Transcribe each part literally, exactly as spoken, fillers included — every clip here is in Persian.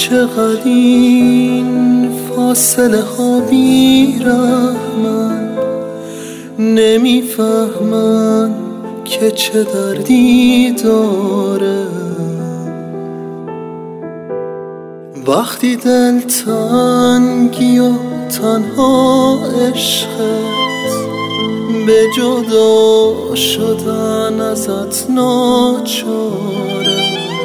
چقدر این فاصله ها بی رحمن، نمیفهمن که چه دردی داره. وقتی دل تنگی و تنها عشقت، به جدا شدن ازت ناچاره.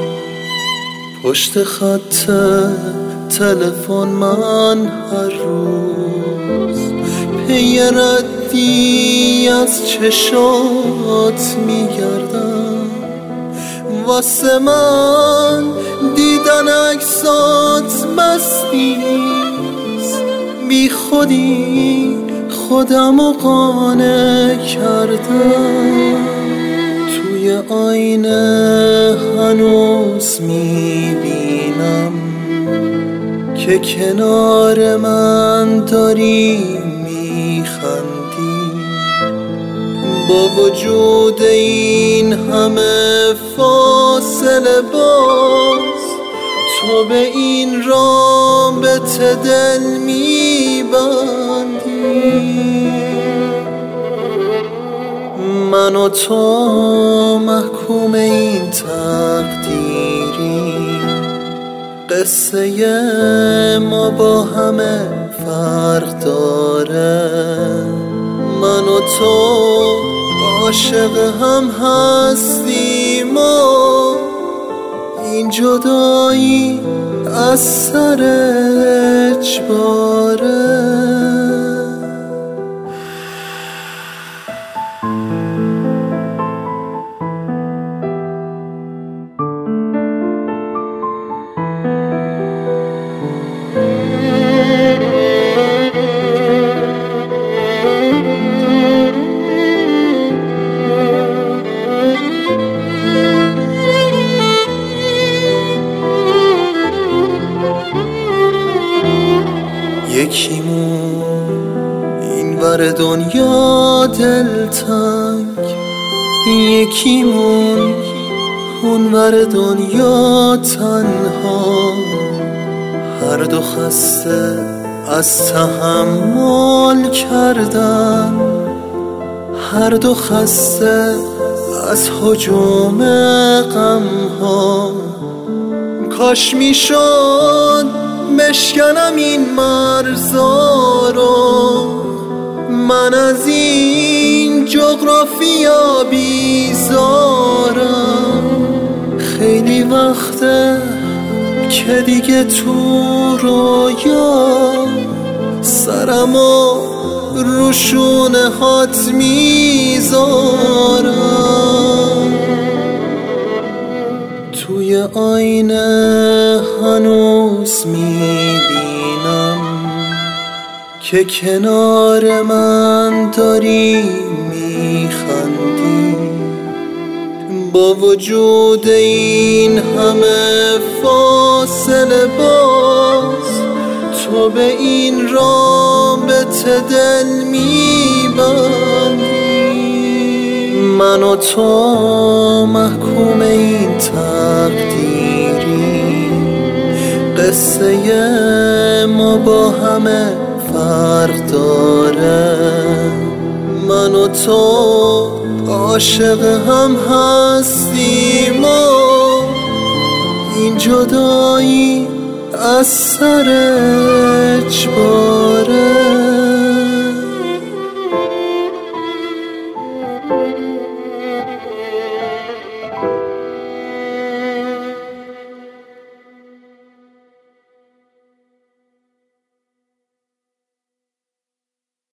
پشت خط تلفن من هر روز پی ردی از چشات میگردم. واسه من دیدن عکسات بس نیست، بی خودی خودمو قانع کردم. توی آینه هنوز میبینم که کنار من داری میخندی. با وجود این همه فاصله باز تو به این رابطه دل میبندی. من و تو محکوم این تقدیریم، قصه ما با همه فرق داره. من و تو عاشق هم هستیم و این جدایی از سر اجباره. یکیمون این ور دنیا دلتنگ، یکیمون اون ور دنیا تنها. هر دو خسته از تحمل کردن، هر دو خسته از هجوم غمها. کاش میشد مشکنم این مرزا رو، من از این جغرافیا بیزارم. خیلی وقته که دیگه تو رویا سرمو روشونه هات میذارم. توی آینه هنوز میبینم که کنار من داری میخندی. با وجود این همه فاصله باز تو به این رابطه دل میبندی. من و تو محکوم این تقدیریم، قصه ما با همه فرق داره. من و تو عاشق هم هستیم و این جدایی از سر اجباره.